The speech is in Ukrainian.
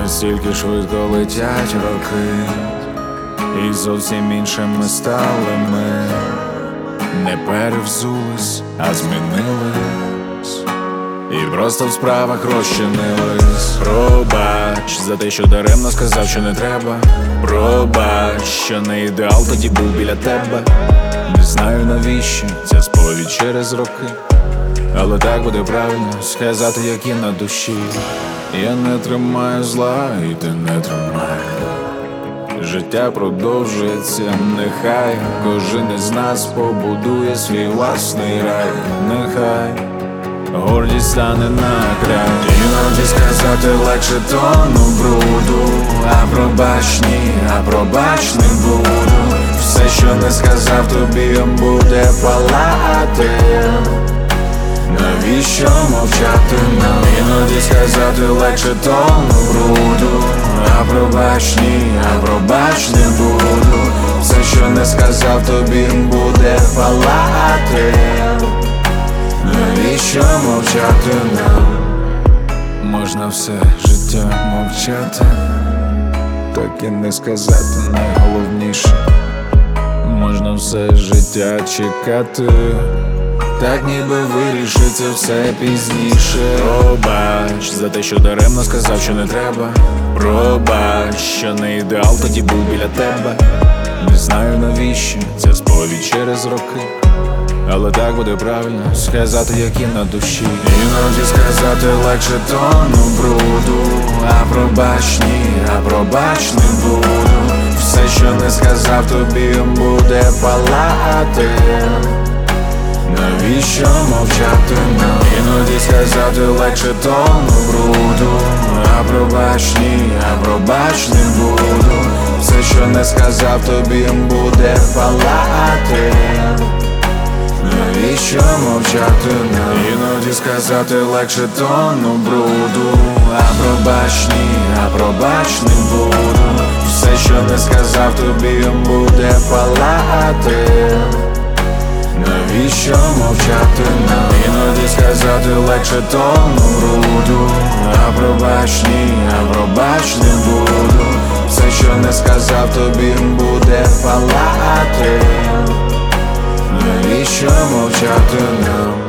Настільки швидко летять роки, і зовсім іншими стали ми. Не перевзулись, а змінились, і просто в справах розчинились. Пробач за те, що даремно сказав, що не треба. Пробач, що не ідеал тоді був біля тебе. Не знаю, навіщо ця сповідь через роки, але так буде правильно сказати, як є на душі. Я не тримаю зла, і ти не тримай. Життя продовжується, нехай кожен із нас побудує свій власний рай. Нехай гордість стане на край. Іноді сказати легше тону бруду, а пробач ні, а пробач не буду. Все, що не сказав тобі, буде палати. Навіщо мовчати нам? Іноді сказати легше тону бруду, а пробач ні, а пробач не буду. Все, що не сказав тобі, буде палати. Навіщо мовчати нам? Можна все життя мовчати, так і не сказати найголовніше. Можна все життя чекати, так ніби вирішиться все пізніше. Пробач за те, що даремно сказав, що не треба. Пробач, що не ідеал тоді був біля тебе. Не знаю, навіщо ця сповідь через роки, але так буде правильно сказати, як є на душі. Іноді сказати легше тону бруду, а пробач ні, а пробач не буду. Все, що не сказав тобі, буде палати. Навіщо мовчати нам? Іноді сказати легше тону бруду, а пробач ні, а пробач не буду. Все, що не сказав тобі, буде палати. Навіщо мовчати нам? Іноді сказати легше тону бруду, а пробач ні, а пробач не буду. Все, що не сказав тобі, буде палати. Навіщо мовчати нам? Іноді сказати легше тону бруду, а пробач ні, а пробач не буду. Все, що не сказав тобі, буде палати. Навіщо мовчати нам?